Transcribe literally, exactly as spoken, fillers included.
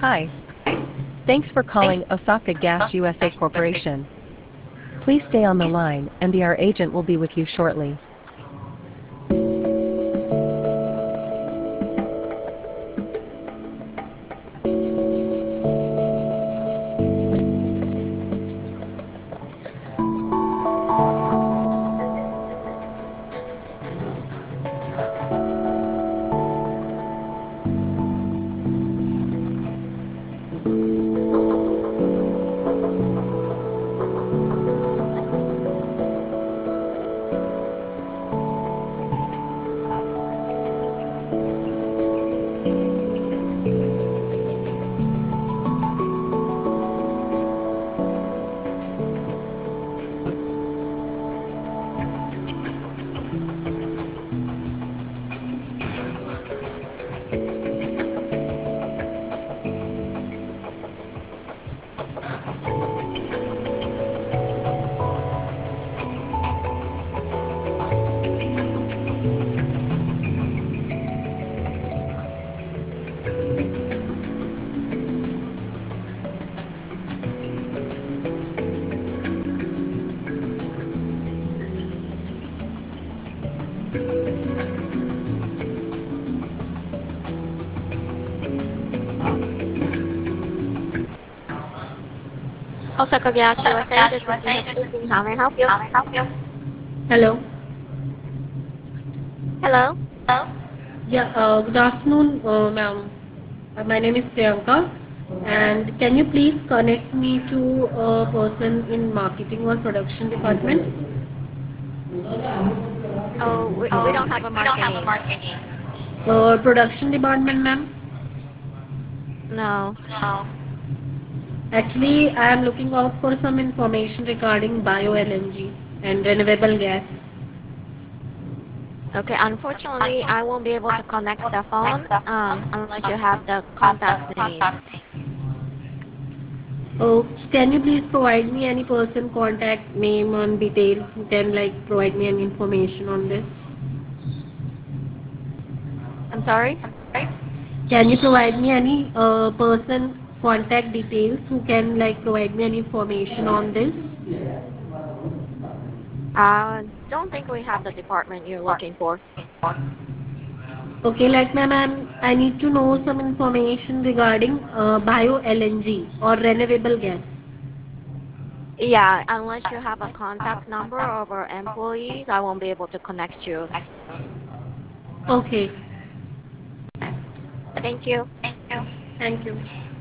Hi. Thanks for calling Osaka Gas U S A Corporation. Please stay on the line and the our agent will be with you shortly. Osaka Gas U S A, this is Ina speaking. How may I help you? Hello. Hello? Yeah, uh, good afternoon, uh, ma'am. Uh, my name is Priyanka. And can you please connect me to a person in marketing or production department? Oh, we, we don't have a marketing. Uh, production department, ma'am. No. Actually, I am looking out for some information regarding bio L N G and renewable gas. Okay, unfortunately, I won't be able to connect the phone um, unless you have the contact's name. Oh, can you please provide me any person contact name and details who can like provide me any information on this? I'm sorry? Can you provide me any uh, person contact details who can like provide me any information on this? I don't think we have the department you're looking for. Okay, like ma'am, I'm, I need to know some information regarding uh, bio L N G or renewable gas. Yeah, unless you have a contact number of our employees, I won't be able to connect you. Okay, Thank you. thank you.